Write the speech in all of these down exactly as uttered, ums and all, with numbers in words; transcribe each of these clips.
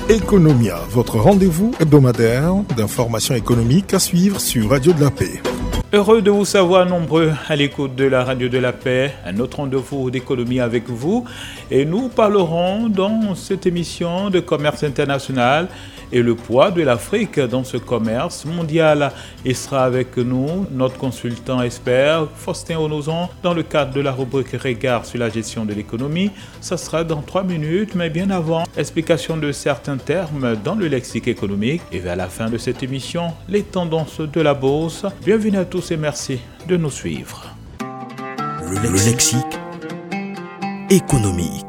Economia, votre rendez-vous hebdomadaire d'informations économiques à suivre sur Radio de la Paix. Heureux de vous savoir nombreux à l'écoute de la Radio de la Paix, un autre rendez-vous d'économie avec vous. Et nous parlerons dans cette émission de commerce international et le poids de l'Afrique dans ce commerce mondial. Il sera avec nous notre consultant expert, Faustin Onozon, dans le cadre de la rubrique Regard sur la gestion de l'économie. Ça sera dans trois minutes, mais bien avant, explication de certains termes dans le lexique économique. Et vers la fin de cette émission, les tendances de la bourse. Bienvenue à tous et merci de nous suivre. Le lexique, le lexique économique.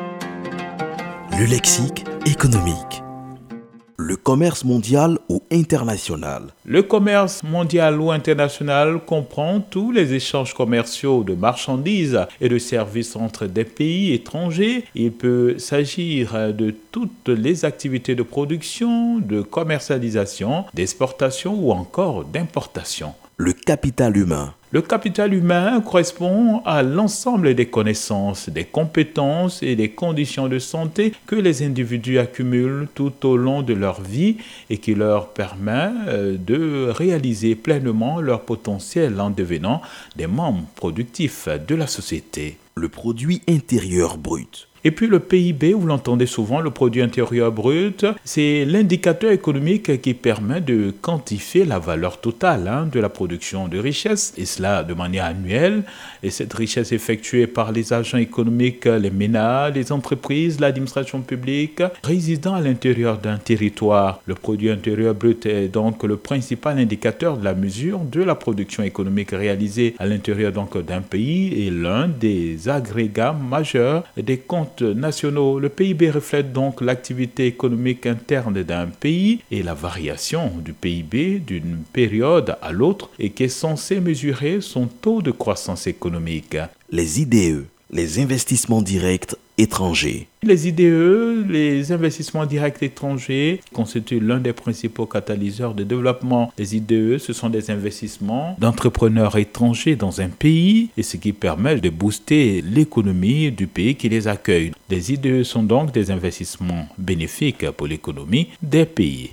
Le lexique économique. Le commerce mondial ou international. Le commerce mondial ou international comprend tous les échanges commerciaux de marchandises et de services entre des pays étrangers. Il peut s'agir de toutes les activités de production, de commercialisation, d'exportation ou encore d'importation. Le capital humain. Le capital humain correspond à l'ensemble des connaissances, des compétences et des conditions de santé que les individus accumulent tout au long de leur vie et qui leur permet de réaliser pleinement leur potentiel en devenant des membres productifs de la société. Le produit intérieur brut. Et puis le P I B, vous l'entendez souvent, le produit intérieur brut, c'est l'indicateur économique qui permet de quantifier la valeur totale hein, de la production de richesse, et cela de manière annuelle. Et cette richesse effectuée par les agents économiques, les ménages, les entreprises, l'administration publique, résidant à l'intérieur d'un territoire. Le produit intérieur brut est donc le principal indicateur de la mesure de la production économique réalisée à l'intérieur donc d'un pays et l'un des agrégats majeurs des comptes nationaux. Le P I B reflète donc l'activité économique interne d'un pays et la variation du P I B d'une période à l'autre et qui est censé mesurer son taux de croissance économique. Les I D E, les investissements directs étrangers. Les I D E, les investissements directs étrangers, constituent l'un des principaux catalyseurs de développement. Les I D E, ce sont des investissements d'entrepreneurs étrangers dans un pays et ce qui permet de booster l'économie du pays qui les accueille. Les I D E sont donc des investissements bénéfiques pour l'économie des pays.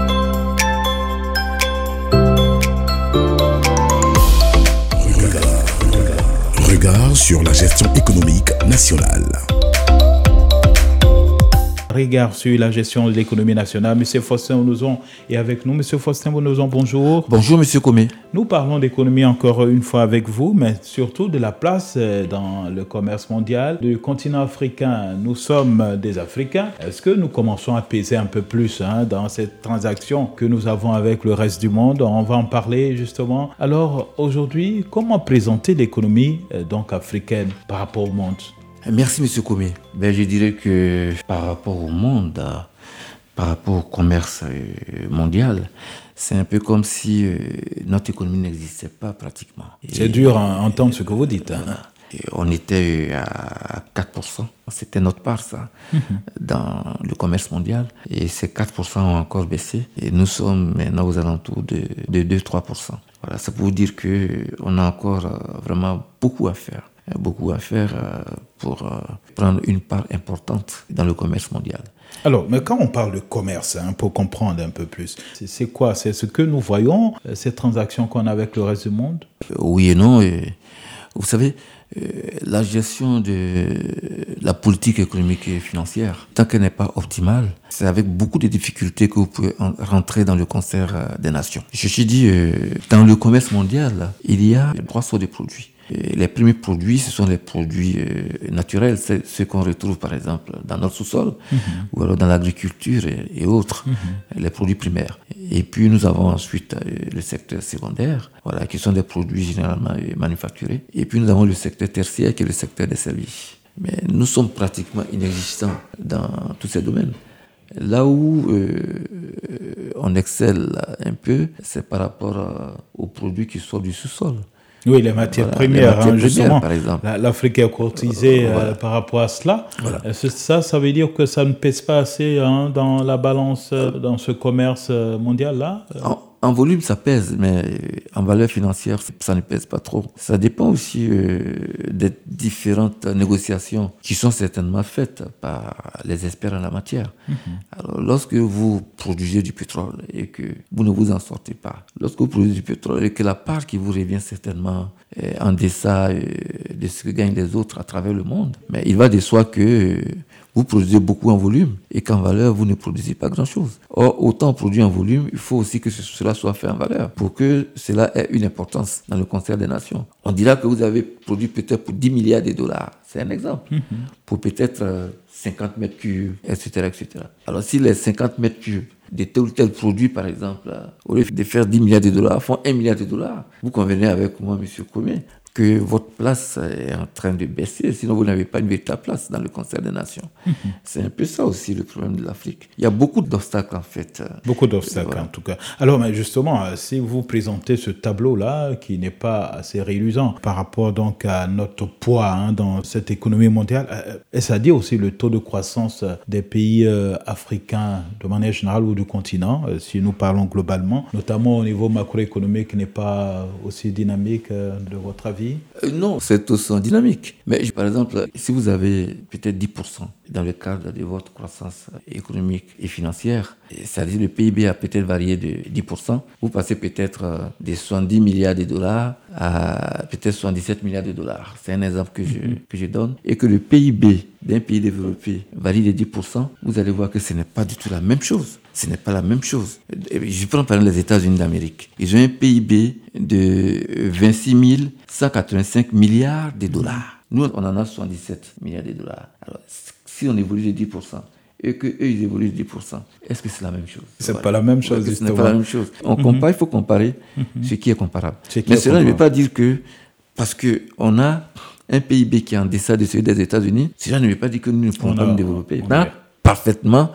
Regard, regard sur la gestion économique nationale. Regard sur la gestion de l'économie nationale. Monsieur Faustin Onozon est avec nous. Monsieur Faustin Onozon, bonjour. Bonjour, Monsieur Comé. Nous parlons d'économie encore une fois avec vous, mais surtout de la place dans le commerce mondial du continent africain. Nous sommes des Africains. Est-ce que nous commençons à peser un peu plus hein, dans cette transaction que nous avons avec le reste du monde? On va en parler justement. Alors aujourd'hui, comment présenter l'économie donc africaine par rapport au monde? Merci, M. Comé. Ben, je dirais que par rapport au monde, par rapport au commerce mondial, c'est un peu comme si euh, notre économie n'existait pas pratiquement. C'est Et, dur à entendre ce que vous dites. Hein. Voilà. Et on était à quatre pour cent, c'était notre part ça, mm-hmm. dans le commerce mondial. Et ces quatre pour cent ont encore baissé. Et nous sommes maintenant aux alentours de, de deux à trois pour cent. Voilà, ça peut vous dire qu'on a encore euh, vraiment beaucoup à faire. beaucoup à faire pour prendre une part importante dans le commerce mondial. Alors, mais quand on parle de commerce, hein, pour comprendre un peu plus, c'est, c'est quoi? C'est ce que nous voyons, ces transactions qu'on a avec le reste du monde? Oui et non. Et, vous savez, la gestion de la politique économique et financière, tant qu'elle n'est pas optimale, c'est avec beaucoup de difficultés que vous pouvez rentrer dans le concert des nations. Je suis dit, dans le commerce mondial, il y a trois sortes de produits. Les premiers produits, ce sont les produits euh, naturels, c'est ceux qu'on retrouve par exemple dans notre sous-sol, mm-hmm. ou alors dans l'agriculture et, et autres, mm-hmm. les produits primaires. Et puis nous avons ensuite euh, le secteur secondaire, voilà, qui sont des produits généralement euh, manufacturés. Et puis nous avons le secteur tertiaire qui est le secteur des services. Mais nous sommes pratiquement inexistants dans tous ces domaines. Là où euh, on excelle un peu, c'est par rapport à, aux produits qui sortent du sous-sol. Oui, les matières voilà, premières, les matières hein, justement. Premières, par exemple. L'Afrique est courtisée euh, voilà. euh, par rapport à cela. Voilà. Ça, ça veut dire que ça ne pèse pas assez hein, dans la balance, euh, dans ce commerce mondial-là en, En volume, ça pèse, mais en valeur financière, ça ne pèse pas trop. Ça dépend aussi euh, des différentes négociations qui sont certainement faites par les experts en la matière. Mm-hmm. Alors, lorsque vous produisez du pétrole et que vous ne vous en sortez pas, lorsque vous produisez du pétrole et que la part qui vous revient certainement est en deçà euh, de ce que gagnent les autres à travers le monde, mais il va de soi que euh, vous produisez beaucoup en volume et qu'en valeur, vous ne produisez pas grand-chose. Or, autant produire en volume, il faut aussi que cela soit fait en valeur pour que cela ait une importance dans le concert des nations. On dira que vous avez produit peut-être pour dix milliards de dollars. C'est un exemple. Mm-hmm. Pour peut-être euh, cinquante mètres cubes, et cetera, et cetera. Alors, si les cinquante mètres cubes de tel ou tel produit, par exemple, euh, au lieu de faire dix milliards de dollars, font un milliard de dollars, vous convenez avec moi, M. Comé, que votre place est en train de baisser, sinon vous n'avez pas une véritable place dans le concert des nations. Mm-hmm. C'est un peu ça aussi le problème de l'Afrique. Il y a beaucoup d'obstacles en fait. Beaucoup d'obstacles voilà. En tout cas. Alors mais justement, si vous présentez ce tableau-là qui n'est pas assez réluisant par rapport donc à notre poids hein, dans cette économie mondiale, est-ce à dire aussi le taux de croissance des pays euh, africains de manière générale ou du continent, euh, si nous parlons globalement, notamment au niveau macroéconomique n'est pas aussi dynamique euh, de votre avis? Euh, non, c'est aussi dynamique. Mais par exemple, si vous avez peut-être dix pour cent dans le cadre de votre croissance économique et financière, c'est-à-dire le P I B a peut-être varié de dix pour cent, vous passez peut-être de soixante-dix milliards de dollars à peut-être soixante-dix-sept milliards de dollars. C'est un exemple que je, mm-hmm. que je donne. Et que le P I B d'un pays développé varie de dix pour cent, vous allez voir que ce n'est pas du tout la même chose. Ce n'est pas la même chose. Je prends par exemple les États-Unis d'Amérique. Ils ont un P I B de vingt-six mille cent quatre-vingt-cinq milliards de dollars. Nous, on en a soixante-dix-sept milliards de dollars. Alors, si on évolue de dix pour cent et qu'eux, ils évoluent de dix pour cent, est-ce que c'est la même chose? C'est voilà. pas la même chose, justement. Ce n'est pas la même chose. On mm-hmm. compare, il faut comparer mm-hmm. ce qui est comparable. Qui Mais est cela comparable. ne veut pas dire que, parce qu'on a un P I B qui est en deçà de celui des États-Unis, cela ne veut pas dire que nous ne pouvons pas nous développer. On a parfaitement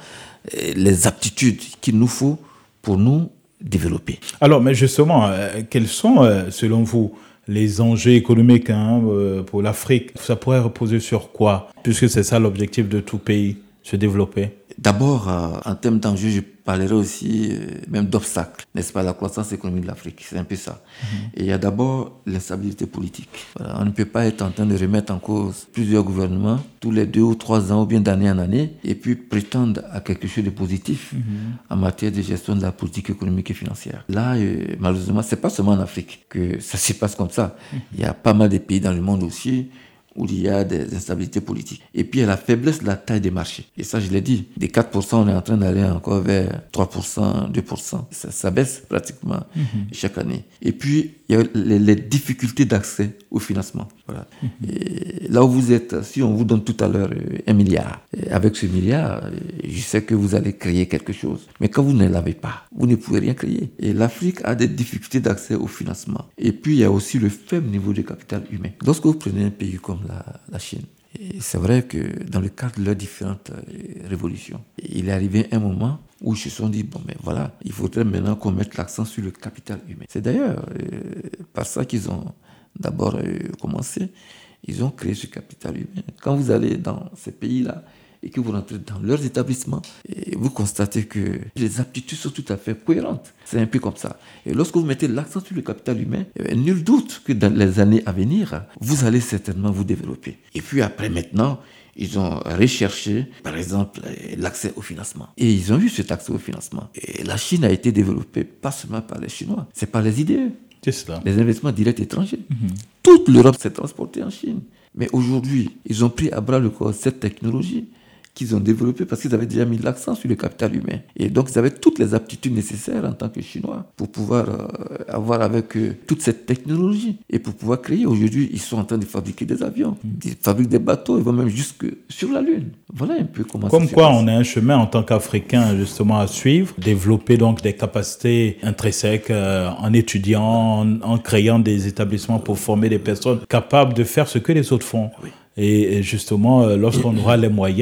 les aptitudes qu'il nous faut pour nous développer. Alors, mais justement, euh, quels sont, euh, selon vous, les enjeux économiques hein, euh, pour l'Afrique? Ça pourrait reposer sur quoi? Puisque c'est ça l'objectif de tout pays, se développer. D'abord, euh, en termes d'enjeux, je parlerai aussi euh, même d'obstacles, n'est-ce pas, la croissance économique de l'Afrique, c'est un peu ça. Mm-hmm. Et il y a d'abord l'instabilité politique. Voilà, on ne peut pas être en train de remettre en cause plusieurs gouvernements tous les deux ou trois ans ou bien d'année en année et puis prétendre à quelque chose de positif mm-hmm. en matière de gestion de la politique économique et financière. Là, euh, malheureusement, c'est pas seulement en Afrique que ça se passe comme ça. Mm-hmm. Il y a pas mal de pays dans le monde aussi où il y a des instabilités politiques. Et puis, il y a la faiblesse de la taille des marchés. Et ça, je l'ai dit, des quatre pour cent, on est en train d'aller encore vers trois pour cent, deux pour cent. Ça, ça baisse pratiquement mm-hmm. chaque année. Et puis, il y a les, les difficultés d'accès au financement. Voilà. Mm-hmm. Et là où vous êtes, si on vous donne tout à l'heure un milliard, avec ce milliard, je sais que vous allez créer quelque chose. Mais quand vous ne l'avez pas, vous ne pouvez rien créer. Et l'Afrique a des difficultés d'accès au financement. Et puis, il y a aussi le faible niveau de capital humain. Lorsque vous prenez un pays comme La, la Chine. Et c'est vrai que dans le cadre de leurs différentes euh, révolutions, il est arrivé un moment où ils se sont dit, bon, mais voilà, il faudrait maintenant qu'on mette l'accent sur le capital humain. C'est d'ailleurs euh, par ça qu'ils ont d'abord euh, commencé. Ils ont créé ce capital humain. Quand vous allez dans ces pays-là, et que vous rentrez dans leurs établissements, et vous constatez que les aptitudes sont tout à fait cohérentes. C'est un peu comme ça. Et lorsque vous mettez l'accent sur le capital humain, eh bien, nul doute que dans les années à venir, vous allez certainement vous développer. Et puis après, maintenant, ils ont recherché, par exemple, l'accès au financement. Et ils ont eu cet accès au financement. Et la Chine a été développée pas seulement par les Chinois, c'est par les I D E. C'est cela. Les investissements directs étrangers. Mm-hmm. Toute l'Europe s'est transportée en Chine. Mais aujourd'hui, ils ont pris à bras le corps cette technologie qu'ils ont développé parce qu'ils avaient déjà mis l'accent sur le capital humain. Et donc, ils avaient toutes les aptitudes nécessaires en tant que Chinois pour pouvoir euh, avoir avec eux toute cette technologie et pour pouvoir créer. Aujourd'hui, ils sont en train de fabriquer des avions, ils fabriquent des bateaux, ils vont même jusque sur la Lune. Voilà un peu comment Comme ça se quoi, passe. on a un chemin en tant qu'Africain justement à suivre, développer donc des capacités intrinsèques euh, en étudiant, en, en créant des établissements pour former des personnes capables de faire ce que les autres font. Oui. Et justement, lorsqu'on aura les moyens,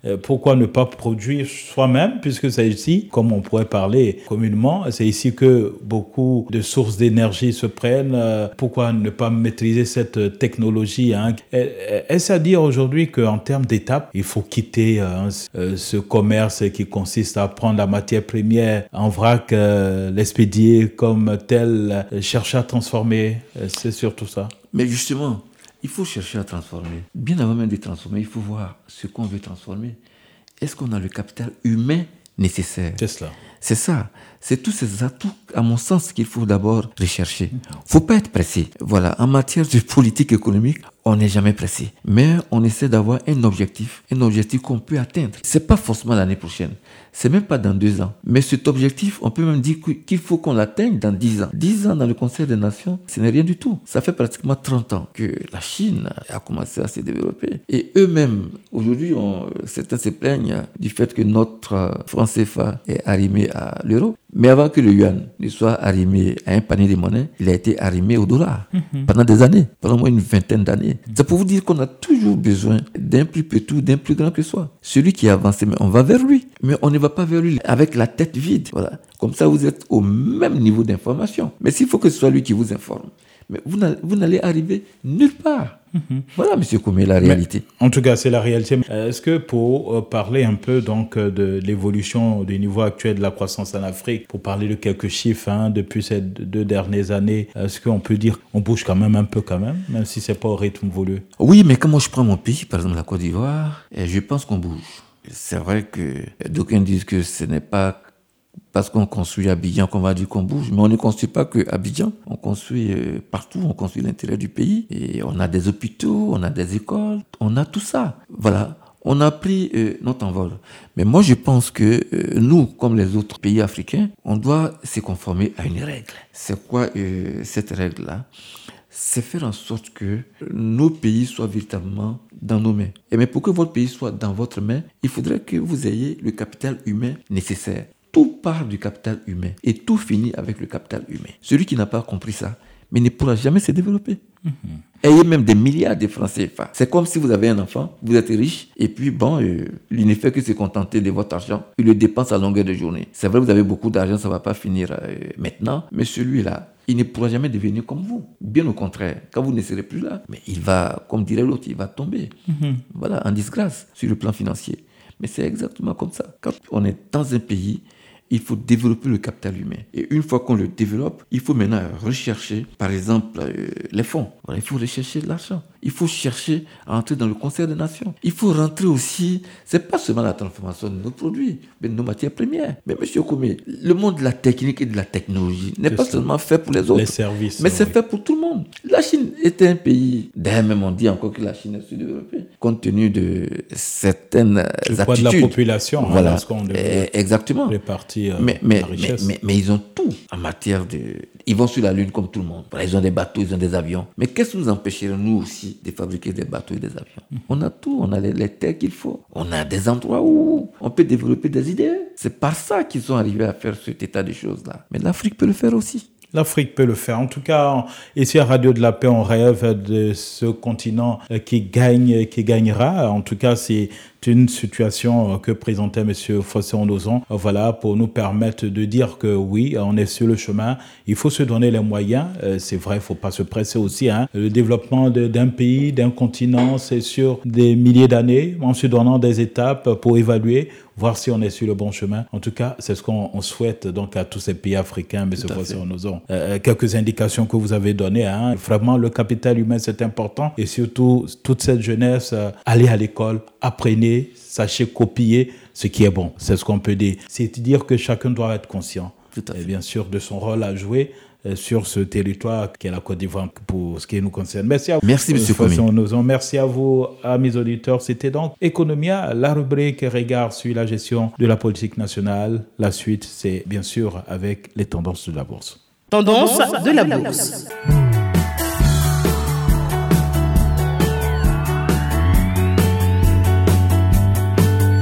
Euh, pourquoi ne pas produire soi-même, puisque c'est ici, comme on pourrait parler communément, c'est ici que beaucoup de sources d'énergie se prennent. Euh, pourquoi ne pas maîtriser cette technologie, hein? Est-ce à dire aujourd'hui qu'en termes d'étapes, il faut quitter euh, ce commerce qui consiste à prendre la matière première en vrac, euh, l'expédier comme tel, euh, chercher à transformer, euh, c'est surtout ça. Mais justement, il faut chercher à transformer. Bien avant même de transformer, il faut voir ce qu'on veut transformer. Est-ce qu'on a le capital humain nécessaire? C'est cela. C'est ça. C'est tous ces atouts, à mon sens, qu'il faut d'abord rechercher. Il ne faut pas être pressé. Voilà, en matière de politique économique, on n'est jamais pressé. Mais on essaie d'avoir un objectif, un objectif qu'on peut atteindre. Ce n'est pas forcément l'année prochaine. C'est même pas dans deux ans. Mais cet objectif, on peut même dire qu'il faut qu'on l'atteigne dans dix ans. dix ans dans le Conseil des Nations, ce n'est rien du tout. Ça fait pratiquement trente ans que la Chine a commencé à se développer. Et eux-mêmes, aujourd'hui, on, certains se plaignent du fait que notre franc C F A est arrimé à l'euro. Mais avant que le yuan ne soit arrimé à un panier de monnaie, il a été arrimé au dollar mm-hmm. pendant des années, pendant au moins une vingtaine d'années. Mm-hmm. C'est pour vous dire qu'on a toujours besoin d'un plus petit, d'un plus grand que soi. Celui qui avance, mais on va vers lui. Mais on ne va pas vers lui avec la tête vide. Voilà. Comme ça, vous êtes au même niveau d'information. Mais s'il faut que ce soit lui qui vous informe, mais vous n'allez, vous n'allez arriver nulle part. Mmh. Voilà, M. Koumé, la réalité. Mais, en tout cas, c'est la réalité. Est-ce que pour euh, parler un peu donc, de l'évolution du niveau actuel de la croissance en Afrique, pour parler de quelques chiffres hein, depuis ces deux dernières années, est-ce qu'on peut dire qu'on bouge quand même un peu quand même, même si ce n'est pas au rythme voulu? Oui, mais quand moi je prends mon pays, par exemple la Côte d'Ivoire, et je pense qu'on bouge. C'est vrai que d'aucuns disent que ce n'est pas parce qu'on construit à Abidjan qu'on va dire qu'on bouge, mais on ne construit pas que Abidjan, on construit euh, partout, on construit l'intérêt du pays, et on a des hôpitaux, on a des écoles, on a tout ça. Voilà, on a pris euh, notre envol. Mais moi je pense que euh, nous, comme les autres pays africains, on doit se conformer à une règle. C'est quoi euh, cette règle-là? C'est faire en sorte que nos pays soient véritablement dans nos mains. Et mais pour que votre pays soit dans votre main, il faudrait que vous ayez le capital humain nécessaire. Tout part du capital humain et tout finit avec le capital humain. Celui qui n'a pas compris ça, mais ne pourra jamais se développer. Mm-hmm. Ayez même des milliards de francs C F A. C'est comme si vous avez un enfant, vous êtes riche, et puis bon, euh, il ne fait que se contenter de votre argent. Il le dépense à longueur de journée. C'est vrai, vous avez beaucoup d'argent, ça ne va pas finir euh, maintenant, mais celui-là, il ne pourra jamais devenir comme vous. Bien au contraire, quand vous ne serez plus là, mais il va, comme dirait l'autre, il va tomber. Mm-hmm. Voilà, en disgrâce sur le plan financier. Mais c'est exactement comme ça. Quand on est dans un pays, il faut développer le capital humain. Et une fois qu'on le développe, il faut maintenant rechercher, par exemple, euh, les fonds. Voilà, il faut rechercher l'argent. Il faut chercher à entrer dans le Conseil des Nations. Il faut rentrer aussi, c'est pas seulement la transformation de nos produits, mais de nos matières premières. Mais monsieur Koumé, le monde de la technique et de la technologie n'est pas seulement fait pour les autres, les services, mais c'est oui. fait pour tout le monde. La Chine était un pays, d'ailleurs même on dit encore que la Chine est sous-développée, compte tenu de certaines le attitudes. Le poids de la population, voilà. hein, lorsqu'on devait exactement. répartir euh, mais, mais, la richesse. Mais, mais, mais ils ont tout en matière de... Ils vont sur la Lune comme tout le monde. Voilà, ils ont des bateaux, ils ont des avions. Mais qu'est-ce qui nous empêcherait, nous aussi, de fabriquer des bateaux et des avions? Mmh. On a tout, on a les, les terres qu'il faut. On a des endroits où on peut développer des idées. C'est par ça qu'ils sont arrivés à faire cet état de choses-là. Mais l'Afrique peut le faire aussi. L'Afrique peut le faire. En tout cas, ici à Radio de la Paix, on rêve de ce continent qui gagne, qui gagnera. En tout cas, c'est une situation que présentait M. Fossé Onosan, voilà, pour nous permettre de dire que oui, on est sur le chemin. Il faut se donner les moyens. C'est vrai, il ne faut pas se presser aussi. Hein. Le développement de, d'un pays, d'un continent, c'est sur des milliers d'années, en se donnant des étapes pour évaluer, voir si on est sur le bon chemin. En tout cas, c'est ce qu'on souhaite donc à tous ces pays africains, M. Fossé Onosan. Euh, quelques indications que vous avez données. Hein. Vraiment, le capital humain, c'est important. Et surtout, toute cette jeunesse, euh, allez à l'école, apprenez, sachez copier ce qui est bon. C'est ce qu'on peut dire. C'est dire que chacun doit être conscient, et bien sûr, de son rôle à jouer euh, sur ce territoire qu'est la Côte d'Ivoire pour ce qui nous concerne. Merci à vous. Merci, M. Koumé. Merci à vous, amis auditeurs. C'était donc Economia, la rubrique regard sur la gestion de la politique nationale. La suite, c'est bien sûr avec les tendances de la bourse. Tendance de la bourse.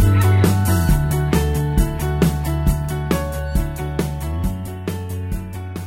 Nous sommes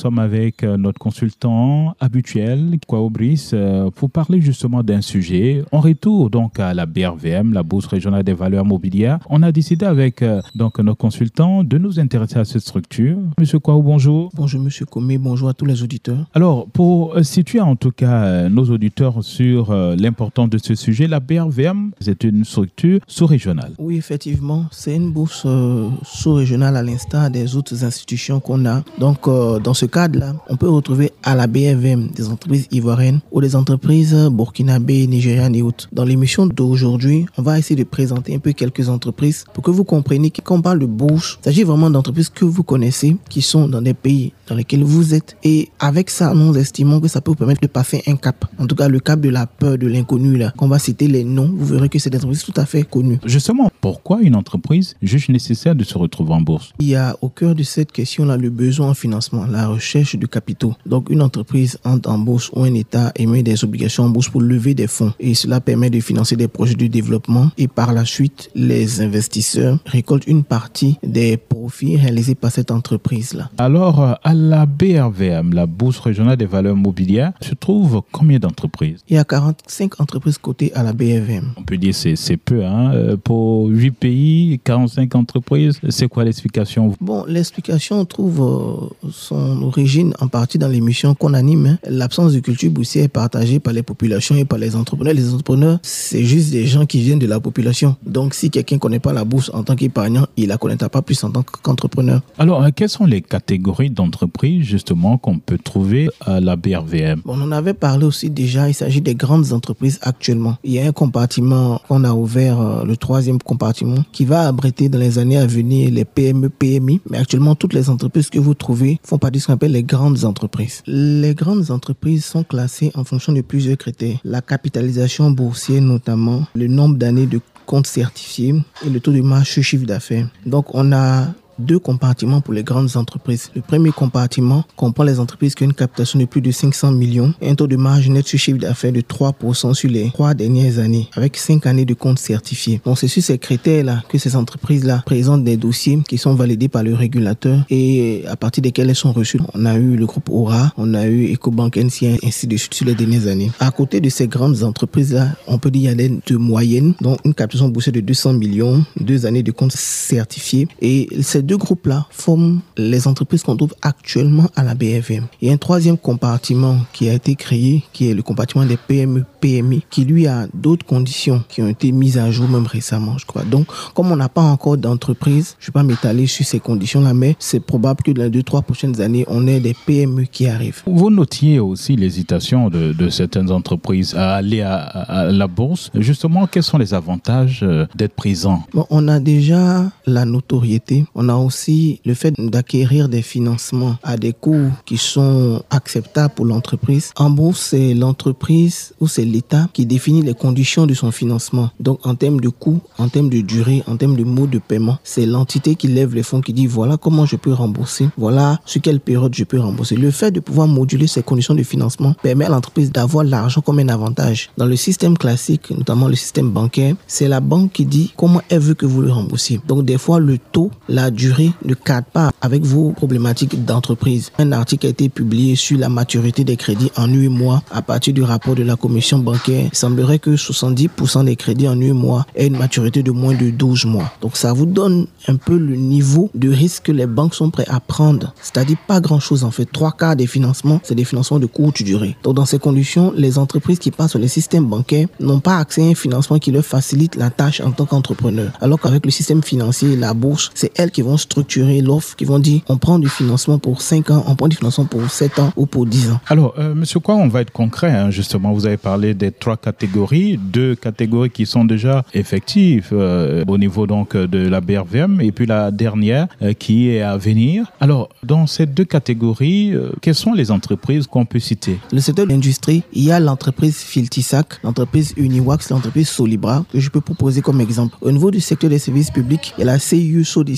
sommes avec notre consultant habituel, Kwao Brice, pour parler justement d'un sujet. On retourne donc à la B R V M, la Bourse régionale des valeurs mobilières. On a décidé avec donc nos consultants de nous intéresser à cette structure. Monsieur Kwao, bonjour. Bonjour Monsieur Komé, bonjour à tous les auditeurs. Alors, pour situer en tout cas nos auditeurs sur l'importance de ce sujet, la B R V M, c'est une structure sous-régionale. Oui, effectivement, c'est une bourse euh, sous-régionale à l'instar des autres institutions qu'on a. Donc, euh, dans ce cadre-là, on peut retrouver à la B R V M des entreprises ivoiriennes ou des entreprises burkinabées, nigérianes et autres. Dans l'émission d'aujourd'hui, on va essayer de présenter un peu quelques entreprises pour que vous compreniez que quand on parle de bourse, il s'agit vraiment d'entreprises que vous connaissez, qui sont dans des pays dans lesquels vous êtes. Et avec ça, nous estimons que ça peut vous permettre de passer un cap. En tout cas, le cap de la peur, de l'inconnu, là. Quand on va citer les noms, vous verrez que c'est des entreprises tout à fait connues. Justement, pourquoi une entreprise juge nécessaire de se retrouver en bourse? Il y a au cœur de cette question-là le besoin en financement, la recherche de capitaux. Donc, une entreprise entre en bourse ou un État émet des obligations en bourse pour lever des fonds. Et cela permet de financer des projets de développement. Et par la suite, les investisseurs récoltent une partie des profits réalisés par cette entreprise-là. Alors, à la B R V M, la Bourse régionale des valeurs mobilières, se trouve combien d'entreprises? Il y a quarante-cinq entreprises cotées à la B R V M. On peut dire que c'est, c'est peu, hein. Pour huit pays, quarante-cinq entreprises, c'est quoi l'explication? Bon, l'explication trouve euh, son origine en partie dans l'émission qu'on anime. Hein. L'absence de culture boursière est partagée par les populations et par les entrepreneurs. Les entrepreneurs, c'est juste des gens qui viennent de la population. Donc, si quelqu'un ne connaît pas la bourse en tant qu'épargnant, il ne la connaîtra pas plus en tant qu'entrepreneur. Alors, euh, quelles sont les catégories d'entreprises, justement, qu'on peut trouver à la B R V M? Bon, on en avait parlé aussi déjà. Il s'agit des grandes entreprises actuellement. Il y a un compartiment qu'on a ouvert, euh, le troisième compartiment, qui va abriter dans les années à venir les P M E, P M I. Mais actuellement, toutes les entreprises que vous trouvez font partie de ce qu'on appelle les grandes entreprises. Les grandes entreprises sont classées en fonction de plusieurs critères. La capitalisation boursière notamment, le nombre d'années de comptes certifiés et le taux de marge sur chiffre d'affaires. Donc, on a deux compartiments pour les grandes entreprises. Le premier compartiment comprend les entreprises qui ont une captation de plus de cinq cents millions et un taux de marge net sur chiffre d'affaires de trois pour cent sur les trois dernières années, avec cinq années de comptes certifiés. Donc, c'est sur ces critères-là que ces entreprises-là présentent des dossiers qui sont validés par le régulateur et à partir desquels elles sont reçues. On a eu le groupe Aura, on a eu Ecobank, N C A, ainsi de suite sur les dernières années. À côté de ces grandes entreprises-là, on peut dire qu'il y a des de moyennes, donc une captation boursière de deux cents millions, deux années de comptes certifiés. Et ces deux groupes-là forment les entreprises qu'on trouve actuellement à la B R V M. Il y a un troisième compartiment qui a été créé, qui est le compartiment des P M E, P M I, qui lui a d'autres conditions qui ont été mises à jour même récemment, je crois. Donc, comme on n'a pas encore d'entreprise, je ne vais pas m'étaler sur ces conditions-là, mais c'est probable que dans les deux, trois prochaines années, on ait des P M E qui arrivent. Vous notiez aussi l'hésitation de, de certaines entreprises à aller à, à la bourse. Justement, quels sont les avantages d'être présent? Bon, on a déjà la notoriété, on a aussi le fait d'acquérir des financements à des coûts qui sont acceptables pour l'entreprise. En bourse, c'est l'entreprise ou c'est l'État qui définit les conditions de son financement. Donc, en termes de coûts, en termes de durée, en termes de mode de paiement, c'est l'entité qui lève les fonds qui dit voilà comment je peux rembourser, voilà sur quelle période je peux rembourser. Le fait de pouvoir moduler ces conditions de financement permet à l'entreprise d'avoir l'argent comme un avantage. Dans le système classique, notamment le système bancaire, c'est la banque qui dit comment elle veut que vous le remboursiez. Donc, des fois, le taux, la durée ne cadre pas avec vos problématiques d'entreprise. Un article a été publié sur la maturité des crédits en huit mois à partir du rapport de la commission bancaire. Il semblerait que soixante-dix pour cent des crédits en huit mois aient une maturité de moins de douze mois. Donc ça vous donne un peu le niveau de risque que les banques sont prêtes à prendre. C'est-à-dire pas grand-chose en fait. Trois quarts des financements, c'est des financements de courte durée. Donc dans ces conditions, les entreprises qui passent sur les systèmes bancaires n'ont pas accès à un financement qui leur facilite la tâche en tant qu'entrepreneur. Alors qu'avec le système financier, la bourse, c'est elles qui vont structurer l'offre, qui vont dire on prend du financement pour cinq ans, on prend du financement pour sept ans ou pour dix ans. Alors, euh, monsieur Kwao, on va être concret, hein, justement. Vous avez parlé des trois catégories, deux catégories qui sont déjà effectives euh, au niveau donc de la B R V M et puis la dernière euh, qui est à venir. Alors, dans ces deux catégories, euh, quelles sont les entreprises qu'on peut citer? Le secteur de l'industrie, il y a l'entreprise Filtisac, l'entreprise Uniwax, l'entreprise Solibra, que je peux proposer comme exemple. Au niveau du secteur des services publics, il y a la C I U Sodeci qui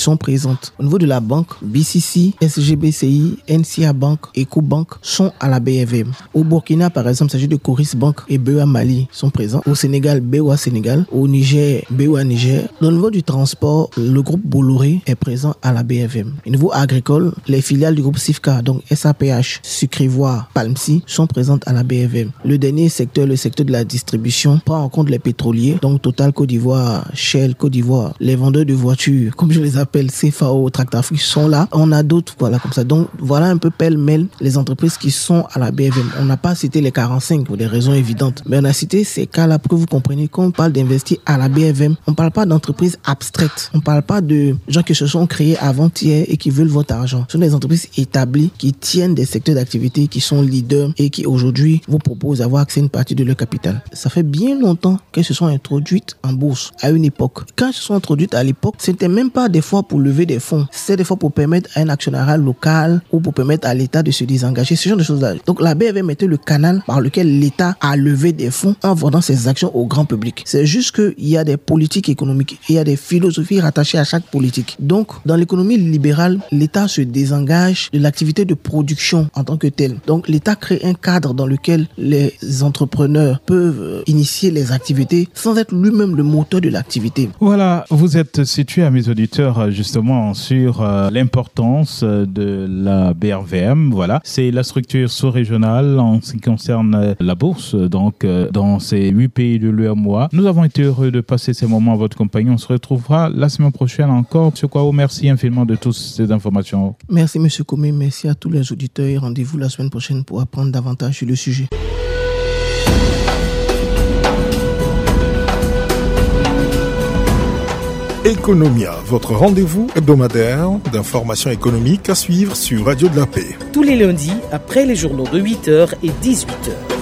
sont présentes. Au niveau de la banque, B C C, S G B C I, N C A Bank, EcoBank sont à la B F M. Au Burkina, par exemple, il s'agit de Coris Bank et B E A Mali sont présents. Au Sénégal, B O A Sénégal. Au Niger, B O A Niger. Au niveau du transport, le groupe Bolloré est présent à la B F M. Au niveau agricole, les filiales du groupe Sifka, donc S A P H, Sucrivoire, Palmsi, sont présentes à la B F M. Le dernier secteur, le secteur de la distribution, prend en compte les pétroliers, donc Total Côte d'Ivoire, Shell Côte d'Ivoire, les vendeurs de voitures, comme je les appelle, C F A O, Tractafrique, sont là. On a d'autres, voilà, comme ça. Donc, voilà un peu pêle-mêle les entreprises qui sont à la B F M. On n'a pas cité les quarante-cinq pour des raisons évidentes, mais on a cité ces cas-là pour que vous compreniez qu'on parle d'investir à la B F M. On ne parle pas d'entreprises abstraites. On ne parle pas de gens qui se sont créés avant-hier et qui veulent votre argent. Ce sont des entreprises établies qui tiennent des secteurs d'activité, qui sont leaders et qui aujourd'hui vous proposent d'avoir accès à une partie de leur capital. Ça fait bien longtemps qu'elles se sont introduites en bourse à une époque. Quand elles se sont introduites à l'époque, ce n'était même pas des fois pour lever des fonds. C'était des fois pour permettre à un actionnariat local ou pour permettre à l'État de se désengager, ce genre de choses-là. Donc la B F M était le canal par lequel l'État a levé des fonds en vendant ses actions au grand public. C'est juste qu'il y a des politiques économiques, il y a des philosophies rattachées à chaque politique. Donc dans l'économie libérale, l'État se désengage de l'activité de production en tant que telle. Donc l'État crée un cadre dans lequel les entrepreneurs peuvent initier les activités sans être lui-même le moteur de l'activité. Voilà, vous êtes situé, à mes auditeurs, justement sur euh, l'importance de la B R V M. Voilà, c'est la structure sous-régionale en ce qui concerne la bourse, donc euh, dans ces huit pays de l'U E M O A. Nous avons été heureux de passer ces moments à votre compagnie. On se retrouvera la semaine prochaine encore. Monsieur Kwao, merci infiniment de toutes ces informations. Merci Monsieur Komé, merci à tous les auditeurs et rendez-vous la semaine prochaine pour apprendre davantage sur le sujet. Economia, votre rendez-vous hebdomadaire d'informations économiques à suivre sur Radio de la Paix. Tous les lundis, après les journaux de huit heures et dix-huit heures.